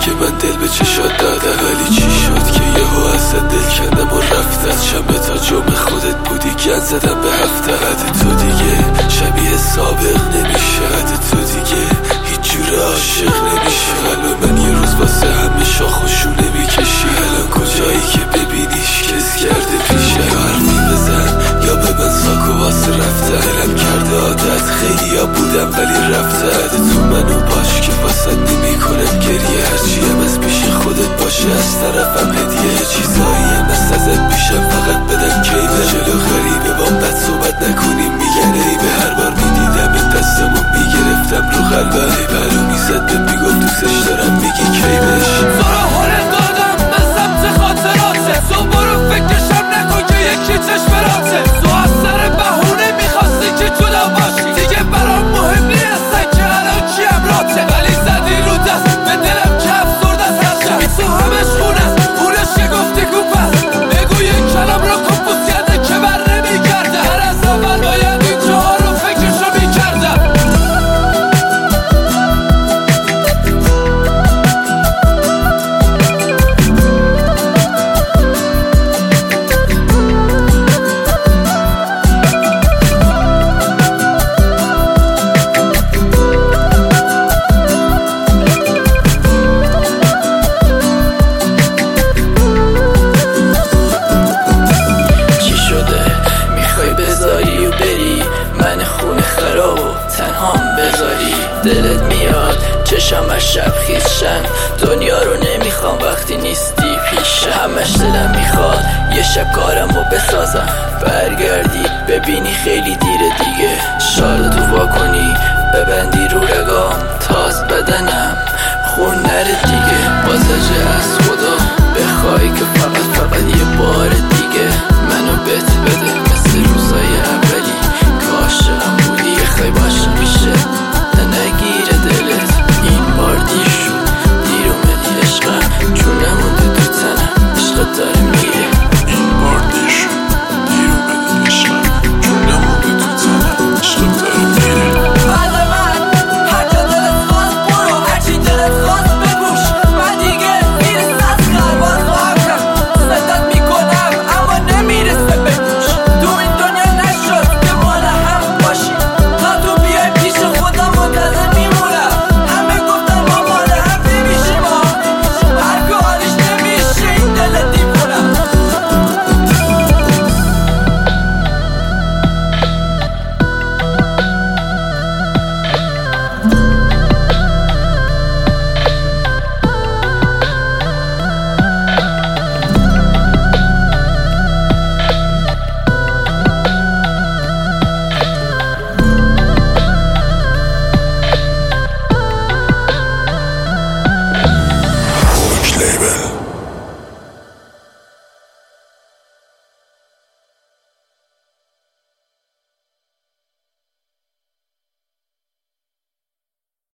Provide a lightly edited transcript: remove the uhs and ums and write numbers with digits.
که من دل به چشات دادم، ولی چی شد که یهو ازت دل کندم و رفتم. شنبه تا جمعه خودت بودی، گند زدم به هفته. قد تو دیگه شبیه سابق نمیشه، قد تو دیگه هیچ جور عاشق نمیشه. قلب من یه روز واسه همه شاخ و شونه میکشی. الان کجایی که ببینیش کس کرده پیشه؟ یا حرفی بزن یا به من ساکو واسه رفته. دلم کرده عادت، خیلی ها بودم ولی رفته. قد تو منو باش که واسه نمی کنم گریه. هرچی هم از پیش خودت باشه از طرفم هدیه. چیزایی هم ازت پیشم فقط بدم کیمه. جلو غریبه با بد صحبت نکنیم میگن عیبه. هر بار میدیدم این دستمو میگرفتم رو قلبم. برو میزد به میگم دوستش دارم میگی کیمش. زورا حال دادم به سمت خاطراته. تو برو فکرشم نکن که یکی چشم راته. تو از سر بهونه میخواستی که جدا باشی. دیگه برام مهم نیستن که الان کی امراته. ولی زدی رو دست به دلم که افسرد از هرشم. تو همش خونه اونش که گفتی کوپس. بگو یک کلم رو کپوس کرده که بر نمیگرده. هر از اول باید اینجاها رو فکرشو میکردم. دلت میاد چشم از شب خیشن. دنیا رو نمیخوام وقتی نیستی پیشم. همش دلم میخواد یه شب کارمو بسازم. برگردی ببینی خیلی دیره دیگه. شالتو وا کنی ببندی رو رگام. تاز بدنم خون نره دیگه. بازج از